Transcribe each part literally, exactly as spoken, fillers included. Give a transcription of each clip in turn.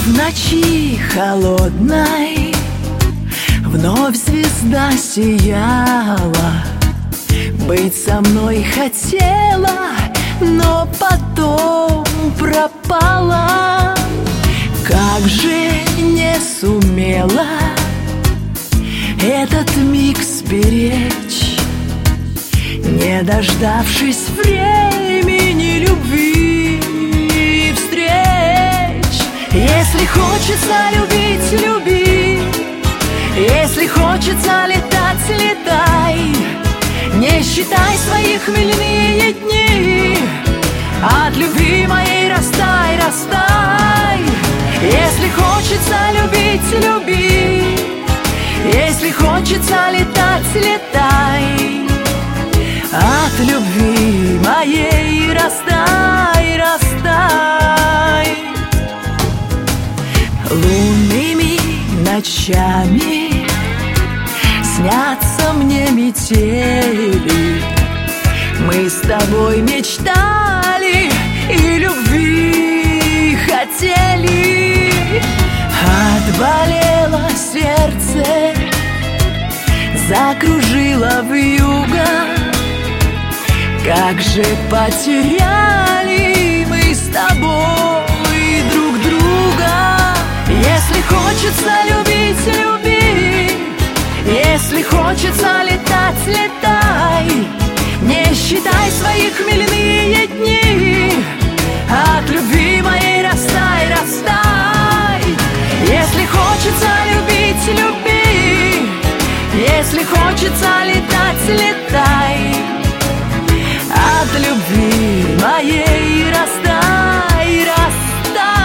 ночи холодной вновь звезда сияла. Быть со мной хотела, но потом пропала. Как же не сумела этот миг сберечь, не дождавшись времени любви и встреч. Если хочется любить, люби. Если хочется летать, летай. Не считай свои хмельные дни. От любви моей растай, растай. Если хочется любить, люби. Если хочется летать, летай. От любви моей растай, растай. Лунными ночами снятся мне метели. Мы с тобой мечтали и любви хотели. Отболело сердце, закружило вьюга. Как же потеряли мы с тобой друг друга. Если хочется любить, люби. Если хочется летать, летай. Не считай свои хмельные дни. От любви моей растай, растай. Если хочется любить, люби. Если хочется летать, летай. От любви моей растай, растай.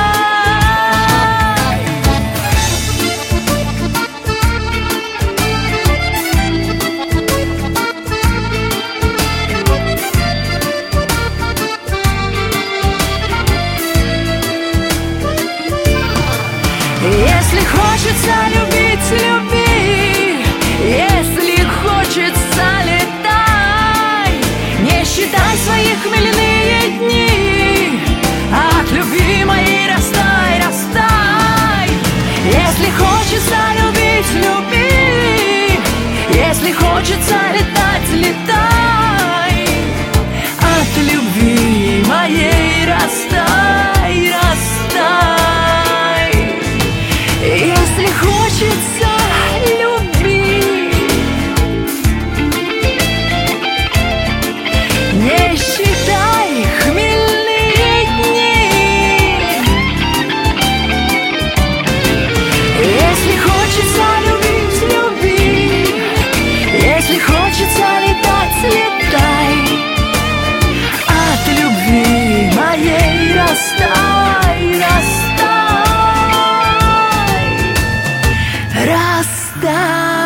Если хочется любить, люби. Если хочется летай. Не считай свои хмельные дни. От любви моей растай, растай. Если хочется любить, люби. Если хочется летать, летай. От любви моей растай, растай. Если хочется любить, не считай хмельные дни. Если хочется любить, люби. Если хочется летать, летай. От любви моей растай, растай. Растай.